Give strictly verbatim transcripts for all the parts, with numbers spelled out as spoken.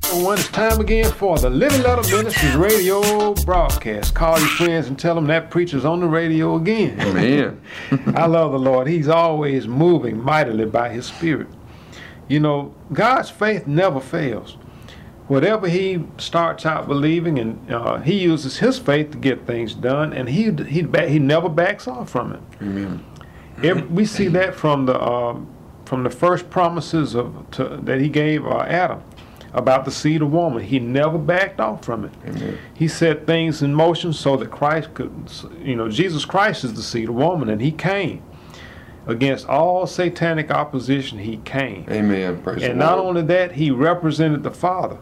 When it's time again for the Living Letter Ministries radio broadcast. Call your friends and tell them that preacher's on the radio again. Amen. I love the Lord. He's always moving mightily by His Spirit. You know, God's faith never fails. Whatever He starts out believing, and uh, He uses His faith to get things done, and He He He never backs off from it. Amen. Every, we see that from the um, from the first promises of to, that He gave uh, Adam about the seed of woman. He never backed off from it. Amen. He set things in motion so that Christ could, you know, Jesus Christ is the seed of woman, and He came. Against all satanic opposition, He came. Amen. Praise and the not Lord. only that, He represented the Father.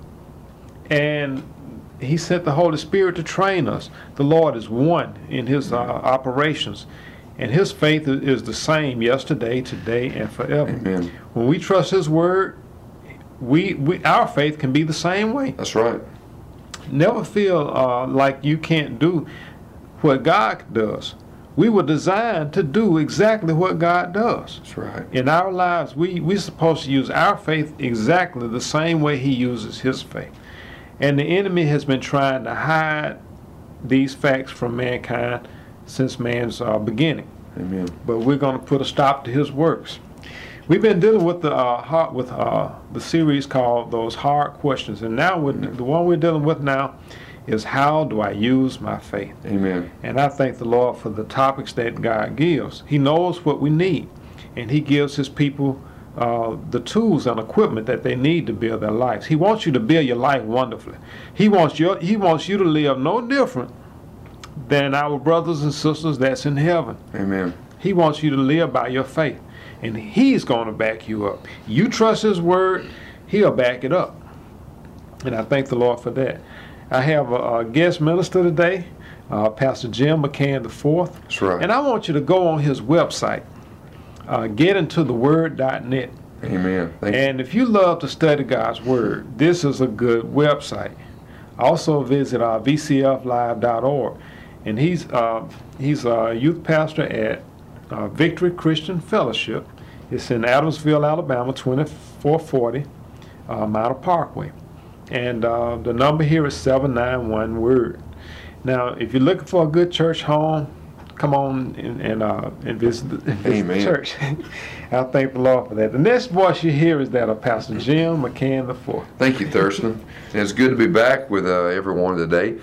And He sent the Holy Spirit to train us. The Lord is one in His uh, operations. And His faith is the same yesterday, today, and forever. Amen. When we trust His word, we, we our faith can be the same way. That's right. Never feel uh, like you can't do what God does. We were designed to do exactly what God does. That's right. In our lives, we, we're supposed to use our faith exactly the same way He uses His faith. And the enemy has been trying to hide these facts from mankind since man's uh, beginning. Amen. But we're going to put a stop to his works. We've been dealing with the uh, hard, with uh, the series called Those Hard Questions, and now we're, the one we're dealing with now is how do I use my faith? Amen. And I thank the Lord for the topics that God gives. He knows what we need, and He gives His people uh, the tools and equipment that they need to build their lives. He wants you to build your life wonderfully. He wants your, He wants you to live no different than our brothers and sisters that's in heaven. Amen. He wants you to live by your faith, and He's going to back you up. You trust His word, He'll back it up. And I thank the Lord for that. I have a, a guest minister today, uh, Pastor Jim McCann the fourth. That's right. And I want you to go on his website, uh, get into the word dot net. Amen. Thank And if you love to study God's word, this is a good website. Also visit uh, v c f live dot org. And he's uh, he's a youth pastor at uh, Victory Christian Fellowship. It's in Adamsville, Alabama, twenty-four forty uh, Mount Parkway. And uh, the number here is seven nine one word. Now, if you're looking for a good church home, come on and, and, uh, and visit, the, visit the church. I thank the Lord for that. The next voice you hear is that of Pastor Jim McCann the fourth. Thank you, Thurston. And it's good to be back with uh, everyone today.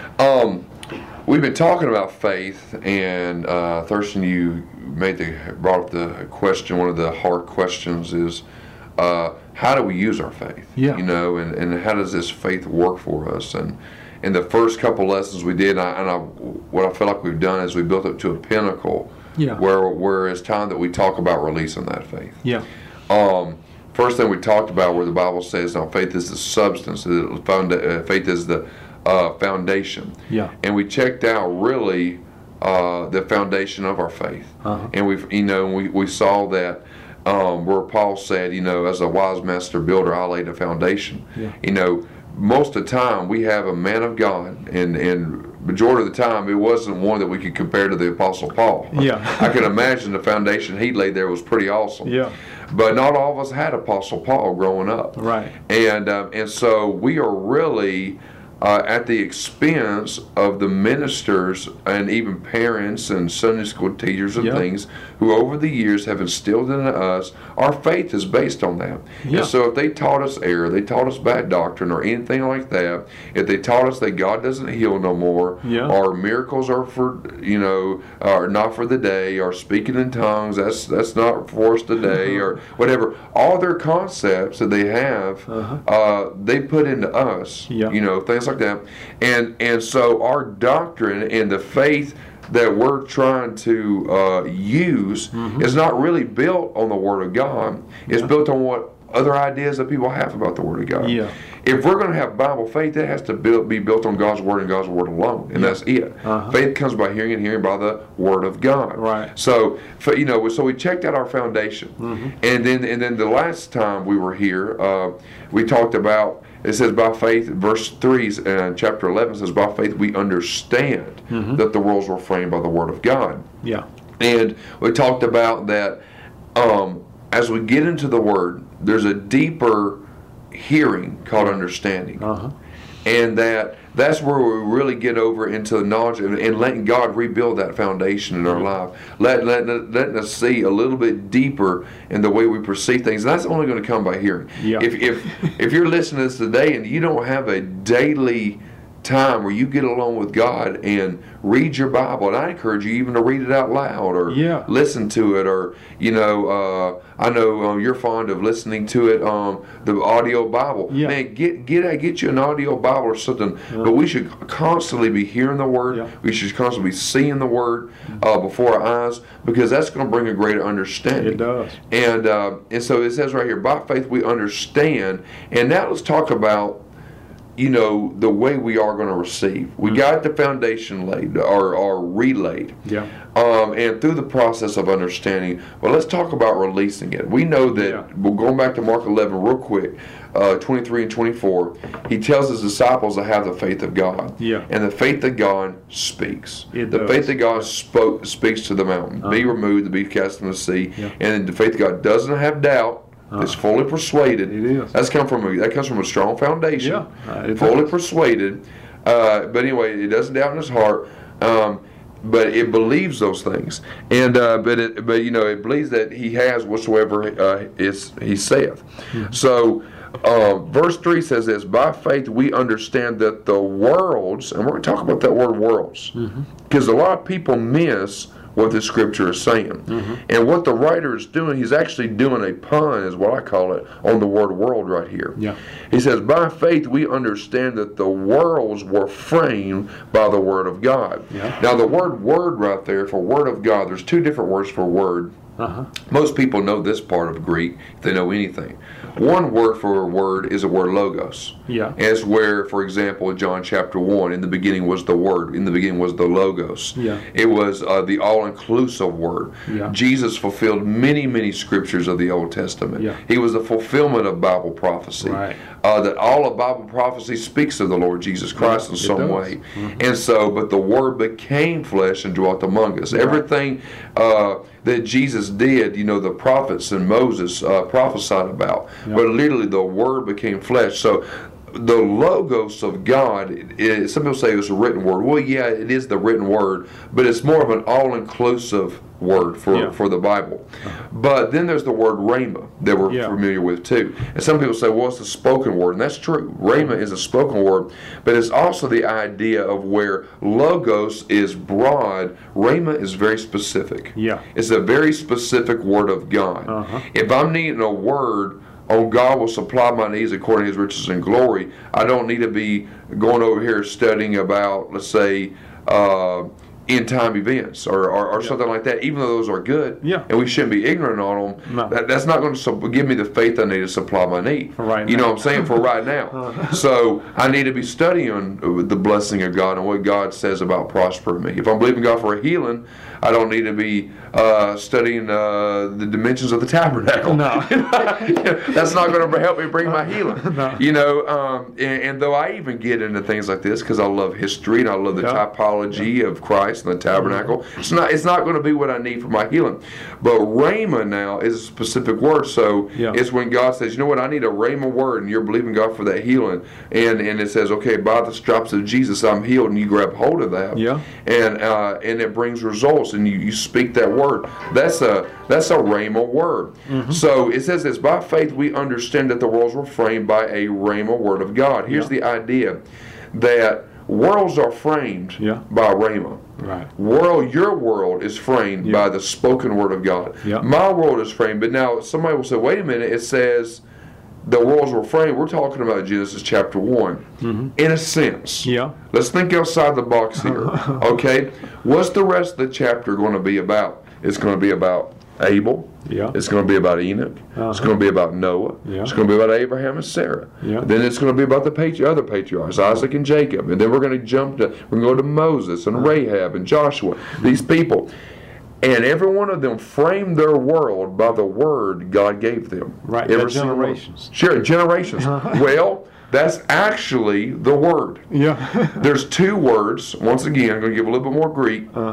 Um, we've been talking about faith, and uh, Thurston, you made the brought up the question. One of the hard questions is, uh, how do we use our faith? Yeah. You know, and, and how does this faith work for us? And in the first couple lessons we did, and, I, and I, what I feel like we've done is we built up to a pinnacle. Yeah. Where where it's time that we talk about releasing that faith. Yeah. Um, first thing we talked about, where the Bible says, "Now faith is the substance. The found, uh, faith is the uh, foundation." Yeah. And we checked out really uh, the foundation of our faith, Uh-huh. and we you know we we saw that. Um, where Paul said, you know, as a wise master builder, I laid a foundation. Yeah. You know, most of the time we have a man of God, and and majority of the time it wasn't one that we could compare to the Apostle Paul. Yeah. I can imagine the foundation he laid there was pretty awesome. Yeah. But not all of us had Apostle Paul growing up. Right. And um, and so we are really uh, at the expense of the ministers and even parents and Sunday school teachers and Yeah. things who over the years have instilled into us. Our faith is based on that. Yeah. And so if they taught us error, they taught us bad doctrine or anything like that, if they taught us that God doesn't heal no more, Yeah. or miracles are for, you know, are not for the day, or speaking in tongues, that's that's not for us today, or whatever, all their concepts that they have, Uh-huh. uh, they put into us, Yeah. you know, things like that. And and so our doctrine and the faith that we're trying to uh, use Mhm. is not really built on the Word of God. It's Yeah. built on what other ideas that people have about the Word of God. Yeah. If we're going to have Bible faith, it has to build, be built on God's Word and God's Word alone, and Yeah. that's it. Uh-huh. Faith comes by hearing, and hearing by the Word of God. Right. So, for, you know, so we checked out our foundation, Mhm. and then and then the last time we were here, uh, we talked about. It says by faith, verse three, uh, chapter eleven says, by faith we understand Mhm. that the worlds were framed by the Word of God. Yeah. And we talked about that um, as we get into the Word, there's a deeper hearing called understanding. Uh-huh. And that that's where we really get over into the knowledge and, and letting God rebuild that foundation in our life. Let, let, letting us see a little bit deeper in the way we perceive things. And that's only going to come by hearing. Yeah. If, if, if you're listening to this today and you don't have a daily time where you get along with God and read your Bible, and I encourage you even to read it out loud or yeah. listen to it, or you know, uh, I know um, you're fond of listening to it, um, the audio Bible. Yeah. Man, get get get you an audio Bible or something. Yeah. But we should constantly be hearing the Word. Yeah. We should constantly be seeing the Word uh, before our eyes, because that's going to bring a greater understanding. It does. And uh, and so it says right here, by faith we understand. And now let's talk about, you know, the way we are going to receive. We mm-hmm. got the foundation laid or, or relayed. Yeah. Um, and through the process of understanding, well, let's talk about releasing it. We know that, yeah. well, going back to Mark eleven real quick, uh, twenty-three and twenty-four, he tells his disciples to have the faith of God. Yeah. And the faith of God speaks. It the does. faith of God spoke, speaks to the mountain. Uh-huh. Be removed, to be cast in the sea. Yeah. And the faith of God doesn't have doubt. Uh, it's fully persuaded. It is. That's come from a, that comes from a strong foundation. Yeah, uh, fully does. persuaded. Uh, but anyway, it doesn't doubt in his heart. Um, but it believes those things, and uh, but it, but you know, it believes that he has whatsoever uh, is he saith. Mm-hmm. So. Uh, verse three says this: by faith we understand that the worlds, and we're going to talk about that word worlds, because mm-hmm. a lot of people miss what the scripture is saying. Mm-hmm. And what the writer is doing, he's actually doing a pun, is what I call it, on the word world right here. Yeah. He says, by faith we understand that the worlds were framed by the word of God. Yeah. Now the word word right there for word of God, there's two different words for word. Uh-huh. Most people know this part of Greek, if they know anything. One word for a word is a word logos. Yeah. As where, for example, in John chapter one, in the beginning was the word, in the beginning was the logos. Yeah. It was uh, the all-inclusive word. Yeah. Jesus fulfilled many, many scriptures of the Old Testament. Yeah. He was the fulfillment of Bible prophecy. Right. Uh, that all of Bible prophecy speaks of the Lord Jesus Christ yeah, in some does. way. Mm-hmm. And so, but the Word became flesh and dwelt among us. Right. Everything uh, that Jesus did, you know, the prophets and Moses uh, prophesied about. Yeah. But literally the Word became flesh. So the logos of God, it, some people say it's a written word. Well, yeah, it is the written word, but it's more of an all-inclusive word for, yeah. for the Bible. But then there's the word rhema that we're yeah. familiar with too. And some people say, well, it's a spoken word, and that's true. Rhema is a spoken word, but it's also the idea of where logos is broad, rhema is very specific. Yeah. It's a very specific word of God. Uh-huh. If I'm needing a word, oh, God will supply my needs according to His riches and glory, I don't need to be going over here studying about, let's say, uh, end-time events or, or, or yeah. something like that, even though those are good, yeah. and we shouldn't be ignorant on them, no. that, that's not going to su- give me the faith I need to supply my need. For right you now. know what I'm saying? For right now. So I need to be studying the blessing of God and what God says about prospering me. If I'm believing God for a healing, I don't need to be uh, studying uh, the dimensions of the tabernacle. No. That's not going to help me bring my healing. No. You know, um, and, and though I even get into things like this because I love history and I love the yeah. typology yeah. of Christ and the tabernacle, mm-hmm. it's not it's not going to be what I need for my healing. But rhema now is a specific word, so yeah. it's when God says, you know what, I need a rhema word, and you're believing God for that healing, and and it says, okay, by the stripes of Jesus I'm healed, and you grab hold of that, yeah, and uh, and it brings results, and you, you speak that word. That's a that's a rhema word. Mm-hmm. So it says this: by faith we understand that the worlds were framed by a rhema word of God. Here's yeah. the idea that worlds are framed yeah. by rhema. Right. World, your world is framed yeah. by the spoken word of God. Yeah. My world is framed, but now somebody will say, wait a minute, it says the worlds were framed. We're talking about Genesis chapter one. Mm-hmm. In a sense. Yeah. Let's think outside the box here. Okay? What's the rest of the chapter going to be about? It's going to be about Abel. Yeah. It's going to be about Enoch. Uh-huh. It's going to be about Noah. Yeah. It's going to be about Abraham and Sarah. Yeah. Then it's going to be about the patri- other patriarchs, Isaac and Jacob. And then we're going to jump to, we're going to go to Moses and Rahab and Joshua. These people. And every one of them framed their world by the word God gave them. Right. Every generations. Sure, generations. Well, that's actually the word. Yeah. There's two words. Once again, I'm going to give a little bit more Greek. Uh-huh.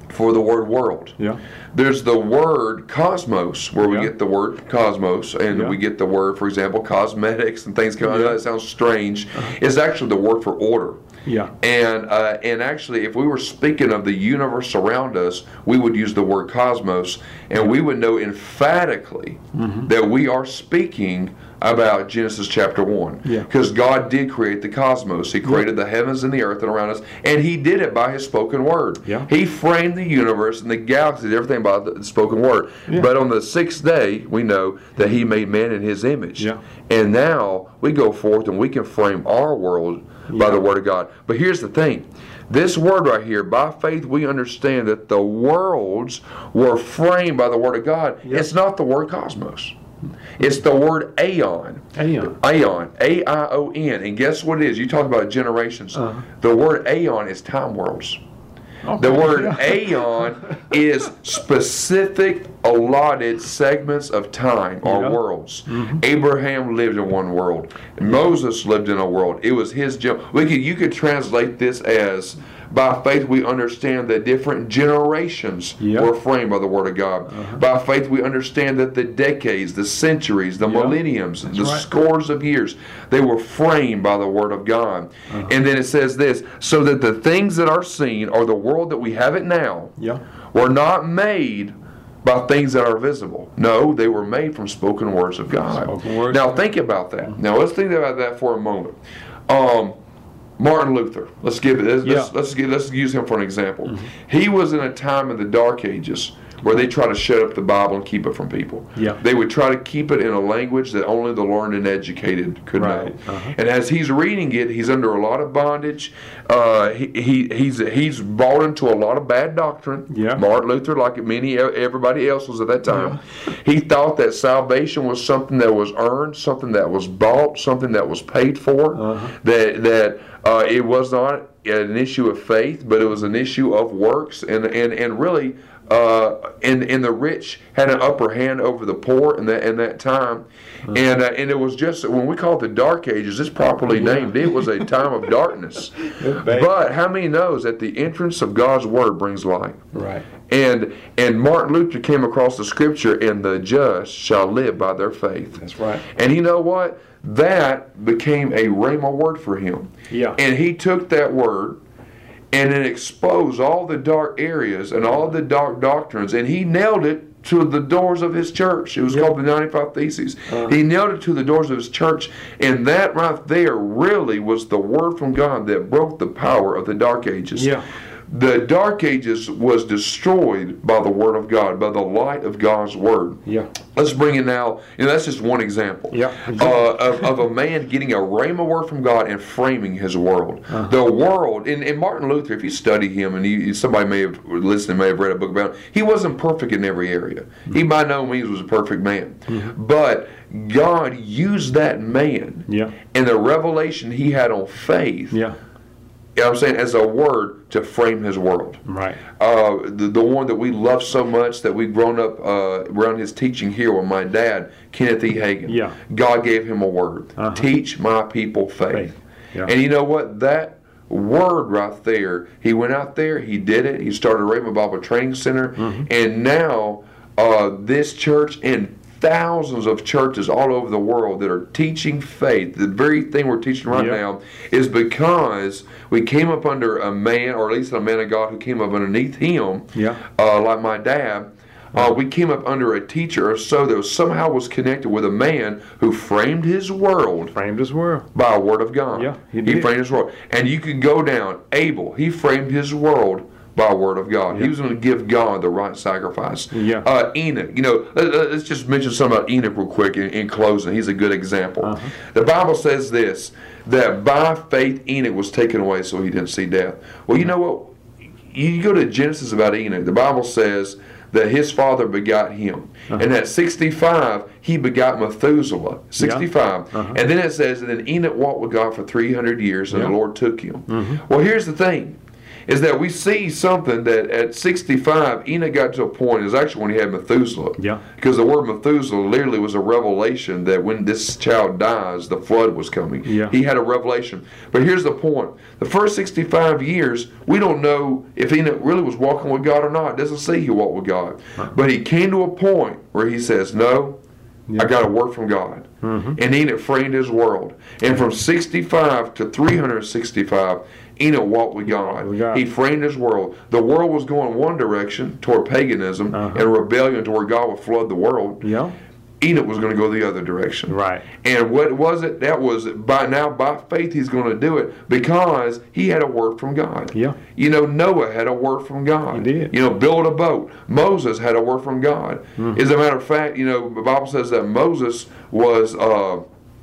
for the word world. Yeah. There's the word cosmos, where we Yeah. get the word cosmos, and Yeah. we get the word, for example, cosmetics and things. I know Yeah. that sounds strange. It's actually the word for order. Yeah. And uh, and actually, if we were speaking of the universe around us, we would use the word cosmos, and we would know emphatically Mm-hmm. that we are speaking about Genesis chapter one. Yeah. Because God did create the cosmos. He created the heavens and the earth and around us, and He did it by His spoken word. Yeah. He framed the universe and the galaxies, everything by the spoken word. Yeah. But on the sixth day, we know that He made man in His image. Yeah. And now we go forth and we can frame our world by Yeah. the word of God. But here's the thing. This word right here, by faith we understand that the worlds were framed by the word of God. Yeah. It's not the word cosmos. It's the word aeon. Aeon. Aeon. A I O N. And guess what it is? You talk about generations. Uh-huh. The word aeon is time worlds. Okay. The word Yeah. aeon is specific allotted segments of time or Yeah. worlds. Abraham lived in one world. Moses lived in a world. It was his gen- we could you could translate this as by faith we understand that different generations Yeah. were framed by the word of God. By faith we understand that the decades, the centuries, the Yeah. millenniums, the right. scores of years, they were framed by the word of God. And then it says this, so that the things that are seen, or the world that we have it now, Yeah. were not made by things that are visible. No, they were made from spoken words of God. Spoken words Now of think about that. Now let's think about that for a moment. Um, Martin Luther. Let's give it. Let's, Yeah. let's, let's, give, let's use him for an example. He was in a time in the Dark Ages where they try to shut up the Bible and keep it from people. Yeah. They would try to keep it in a language that only the learned and educated could Right. know. Uh-huh. And as he's reading it, he's under a lot of bondage. Uh, he, he he's he's bought into a lot of bad doctrine. Yeah. Martin Luther, like many everybody else was at that time, he thought that salvation was something that was earned, something that was bought, something that was paid for. Uh-huh. That that uh, it was not an issue of faith, but it was an issue of works, and and and really. Uh, and and the rich had an upper hand over the poor in that in that time, and uh, and it was just when we call it the Dark Ages, it's properly named. It was a time of darkness. It's bad. But how many knows that the entrance of God's word brings light? Right. And and Martin Luther came across the scripture, and the just shall live by their faith. That's right. And you know what? That became a rhema word for him. Yeah. And he took that word and it exposed all the dark areas and all the dark doctrines, and he nailed it to the doors of his church. It was Yep. called the ninety-five Theses. Uh-huh. He nailed it to the doors of his church, and that right there really was the word from God that broke the power of the Dark Ages. Yeah. The Dark Ages was destroyed by the Word of God, by the light of God's Word. Yeah. Let's bring in now, you know, that's just one example Yeah. uh, of, of a man getting a rhema word from God and framing his world. Uh-huh. The world, and, and Martin Luther, if you study him, and you, somebody may have listened, may have read a book about him, he wasn't perfect in every area. He by no means was a perfect man. But God used that man Yeah. and the revelation he had on faith, Yeah. you know what I'm saying, as a word to frame his world. Right. Uh, the, the one that we love so much that we've grown up uh, around his teaching here with my dad, Kenneth E. Hagin. Yeah. God gave him a word. Uh-huh. Teach my people faith. Faith. Yeah. And you know what? That word right there, he went out there, he did it, he started a Rhema Bible Training Center, Mm-hmm. and now uh, this church and thousands of churches all over the world that are teaching faith, the very thing we're teaching right Yeah. now, is because we came up under a man, or at least a man of God who came up underneath him, Yeah. uh, like my dad. Uh, we came up under a teacher or so that was, somehow was connected with a man who framed his world Framed his world. by a word of God. Yeah, he he did. framed his world. And you could go down, Abel, he framed his world by a word of God. Yeah. He was going to give God the right sacrifice. Yeah. Uh, Enoch, you know, let, us just mention something about Enoch real quick in, in closing. He's a good example. Uh-huh. The Bible says this, that by faith Enoch was taken away so he didn't see death. Well, you know what? You go to Genesis about Enoch, the Bible says that his father begot him. Uh-huh. And at sixty-five, he begot Methuselah. sixty-five. Uh-huh. And then it says that then Enoch walked with God for three hundred years and Yeah. the Lord took him. Mhm. Well, here's the thing. is that we see something that at sixty-five, Enoch got to a point, it was actually when he had Methuselah. Yeah. Because the word Methuselah literally was a revelation that when this child dies, the flood was coming. Yeah. He had a revelation. But here's the point. The first sixty-five years, we don't know if Enoch really was walking with God or not. It doesn't say he walked with God. Uh-huh. But he came to a point where he says, no, Yeah. I got a word from God. Mm-hmm. And Enoch framed his world. And from sixty-five to three hundred sixty-five, Enoch walked with God. With God. He framed his world. The world was going one direction, toward paganism Uh-huh. and rebellion, to where God would flood the world. Yeah. Enoch was going to go the other direction. Right. And what was it? That was by now, by faith, he's going to do it because he had a word from God. Yeah. You know, Noah had a word from God. He did. You know, build a boat. Moses had a word from God. Mm-hmm. As a matter of fact, you know, the Bible says that Moses was uh,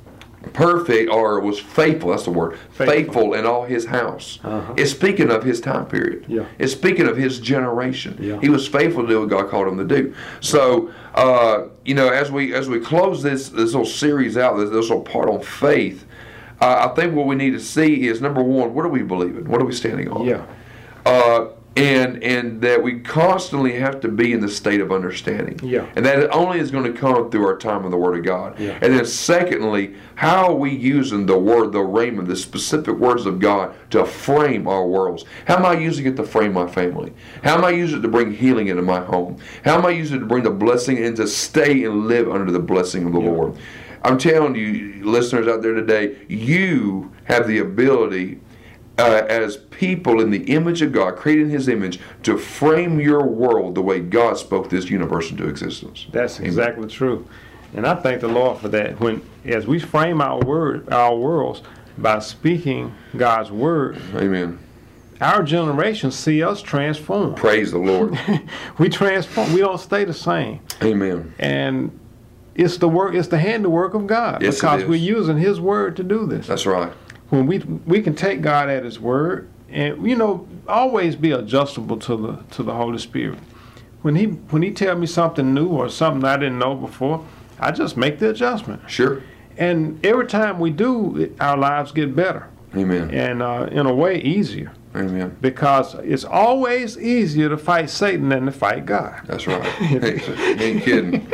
perfect, or was faithful, that's the word, faithful, Faithful. in all his house. Uh-huh. It's speaking of his time period. Yeah. It's speaking of his generation. Yeah. He was faithful to do what God called him to do. So, uh, you know, as we as we close this this little series out, this, this little part on faith, uh, I think what we need to see is, number one, what are we believing? What are we standing on? Yeah. Uh, and and that we constantly have to be in the state of understanding. Yeah. And that only is going to come through our time in the Word of God. Yeah. And then secondly, how are we using the word, the rhema, the specific words of God to frame our worlds? How am I using it to frame my family? How am I using it to bring healing into my home? How am I using it to bring the blessing and to stay and live under the blessing of the Yeah. Lord? I'm telling you, listeners out there today, you have the ability Uh, as people in the image of God, created in His image, to frame your world the way God spoke this universe into existence. That's Amen. exactly true. And I thank the Lord for that. When as we frame our word, our worlds by speaking God's word, Amen. our generation see us transform. Praise the Lord. We transform. We don't stay the same. Amen. And it's the work. It's the handiwork of God, Yes, it because is. we're using His word to do this. That's right. When we we can take God at His word, and you know, always be adjustable to the to the Holy Spirit. When He when He tell me something new or something I didn't know before, I just make the adjustment. Sure. And every time we do, it, our lives get better, Amen. and uh, in a way easier, Amen. because it's always easier to fight Satan than to fight God. That's right. You ain't kidding.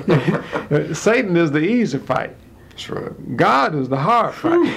Satan is the easy fight. That's right. God is the hard fight.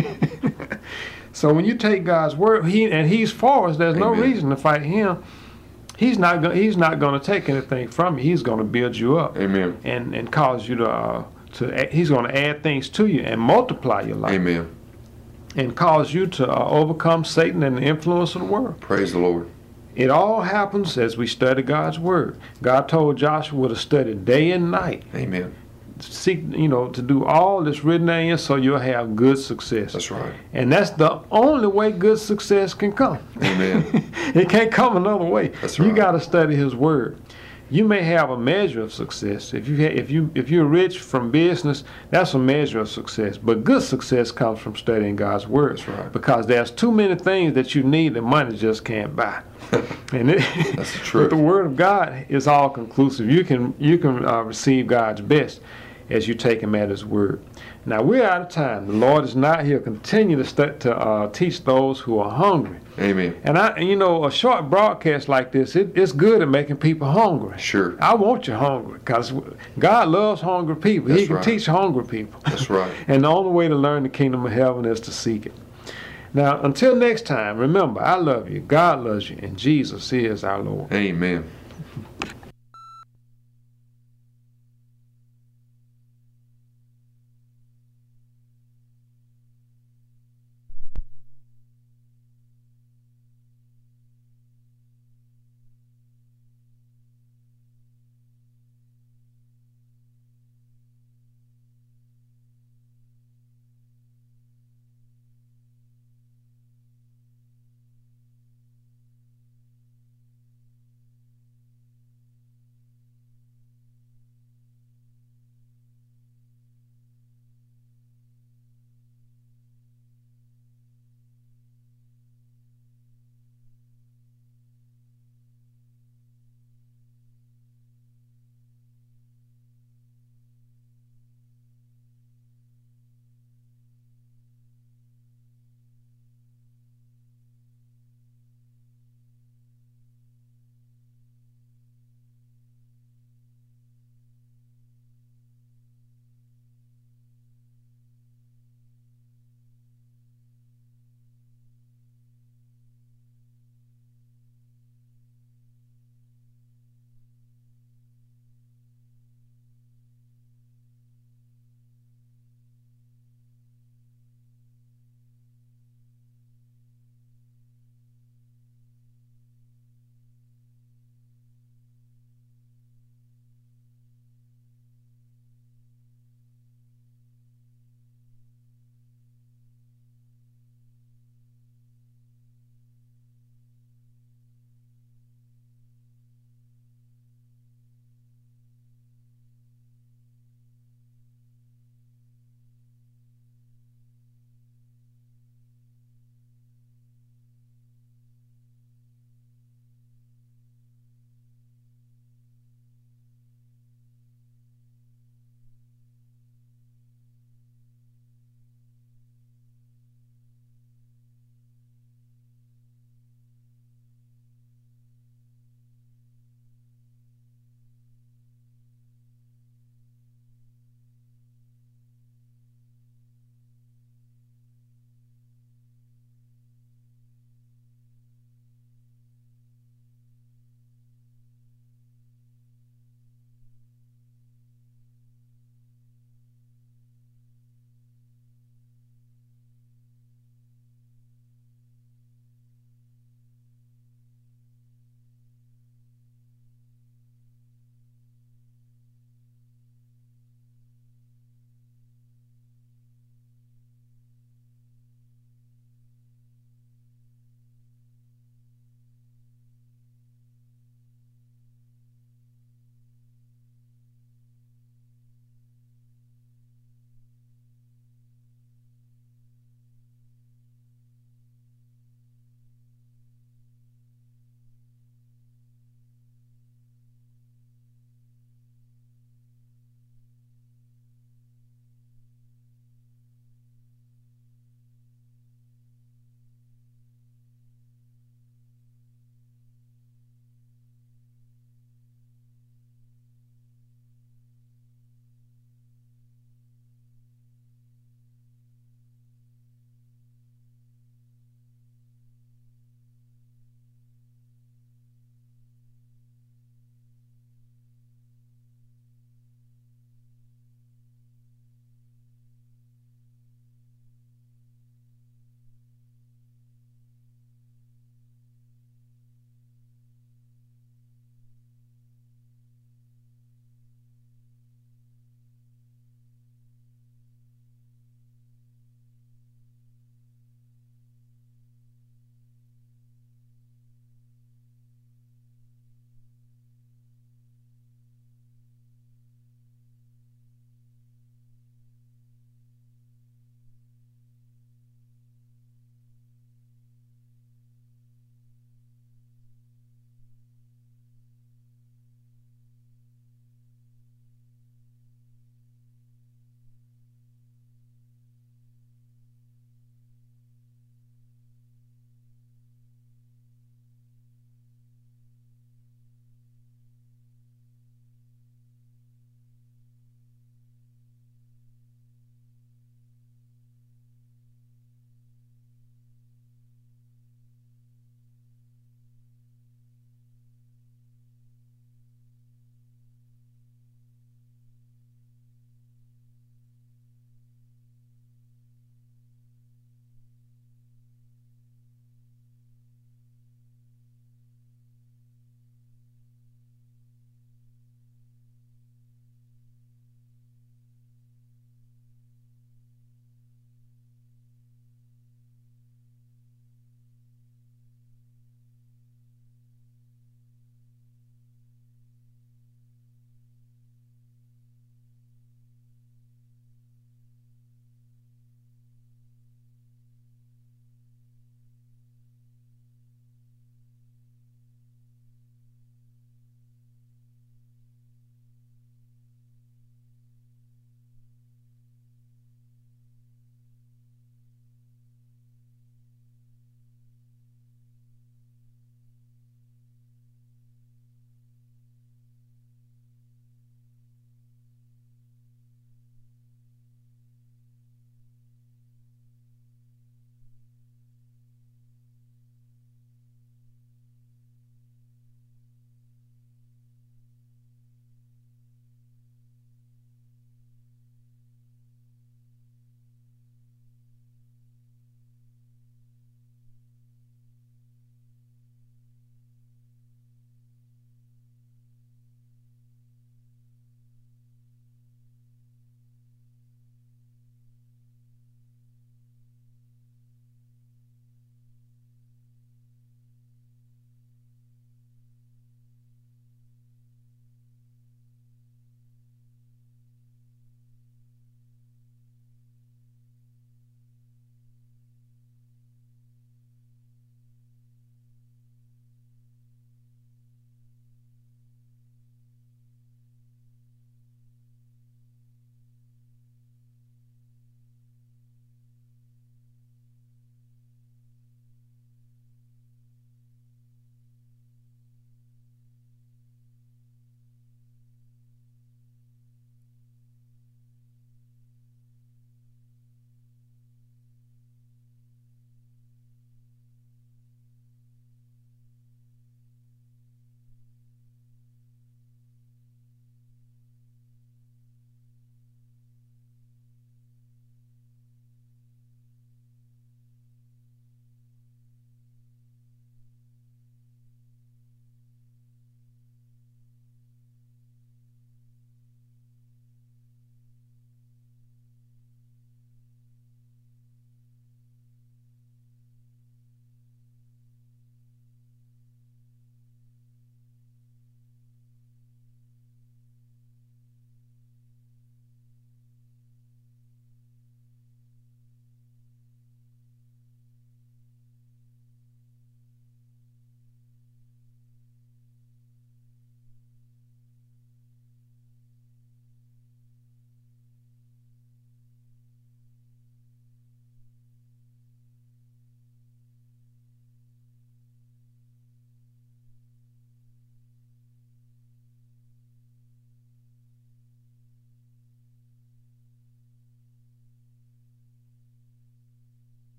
So when you take God's word, He and He's for us, there's no Amen. reason to fight Him. He's not going. He's not going to take anything from you. He's going to build you up, Amen. and and cause you to uh, to. He's going to add things to you and multiply your life, Amen. and cause you to uh, overcome Satan and the influence of the world. Praise the Lord. It all happens as we study God's word. God told Joshua to study day and night. Amen. Seek, you know, to do all that's written in you, so you'll have good success. That's right. And that's the only way good success can come. Amen. It can't come another way. That's You right. got to study His word. You may have a measure of success. If you ha- if you if you're rich from business, that's a measure of success. But good success comes from studying God's word. That's right. Because there's too many things that you need that money just can't buy. And it, That's the truth. But the word of God is all conclusive. You can you can uh, receive God's best as you take Him at His word. Now we're out of time. The Lord is not here. Continue to stu- to uh, teach those who are hungry. Amen. And I, and you know, a short broadcast like this, it, it's good at making people hungry. Sure. I want you hungry, because God loves hungry people. That's He can right. teach hungry people. That's right. And the only way to learn the kingdom of heaven is to seek it. Now, until next time, remember, I love you, God loves you, and Jesus is our Lord. Amen.